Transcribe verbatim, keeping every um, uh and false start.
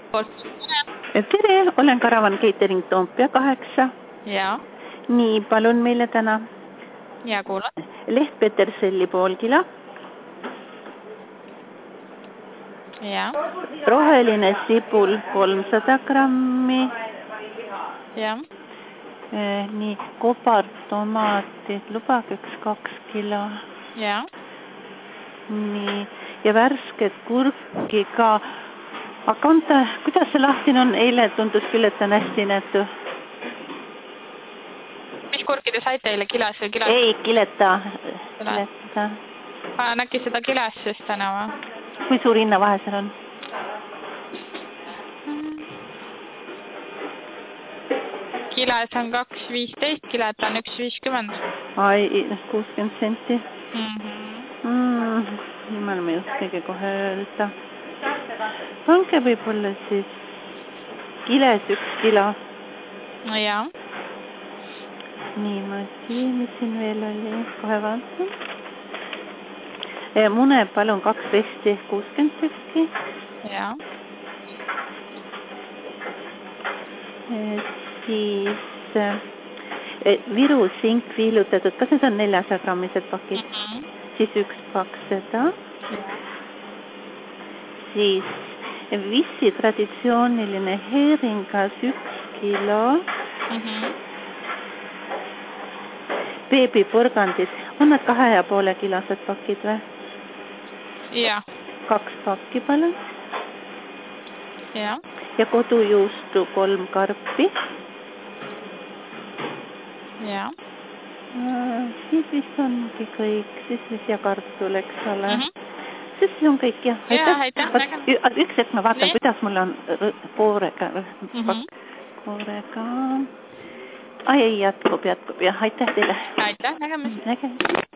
Tere, olen Karavan Catering Toompea kaheksa. Jaa. Nii, palun meile täna. Ja kuulan. Leht Peterselli pool kilo. Jaa. Roheline sibul kolmsada grammi. Jaa. Eh, nii, kobartomaatid, lubage üks kaks kilo. Jaa. Nii, ja värsket kurki ka. Aga on ta, kuidas see lahtin on? Eile tundus küll, et on hästi nähtu. Mis kurki te saite eile kilas või kilas? Ei, kileta. kileta. Panen äkki seda kilas siis täna või? Kui suur hinnavahe seal on? Kilas on kaks viisteist, kilet on üks viiskümmend. Ai, kuuskümmend senti. Mm-hmm. Mm, jumal, ma ei oskagi kohe öelda. Pange võib-olla siis kiles üks kilo. No jaa. Nii, ma siin, mis siin veel oli, kohe vaatan. Mune, palun kaks vesti, kuuskümmend tükki. Jaa. Siis Viru sink viilutatud, kas need on neljasaja grammised pakid? Mm-hmm. Siis üks pakk seda. Siis Vissi traditsiooniline heeringas üks kilo. Mm-hmm. Beebipurgandid, on nad kahe ja poole kilosed pakid või? Jaa. Kaks pakki palun. Jaa. Ja kodujuustu kolm karpi. Jaa. Siis vist ongi kõik, siis vist ja kartul, eks ole. Mm-hmm. Siis see on kõik, jah. Jaa, aitäh. Üks hetk ma vaatan, Nii? kuidas mul on koorega. Mm-hmm. Koorega. Ai, ei, jätkub, jätkub, jah, aitäh teile. Aitäh, nägemist. Nägemist.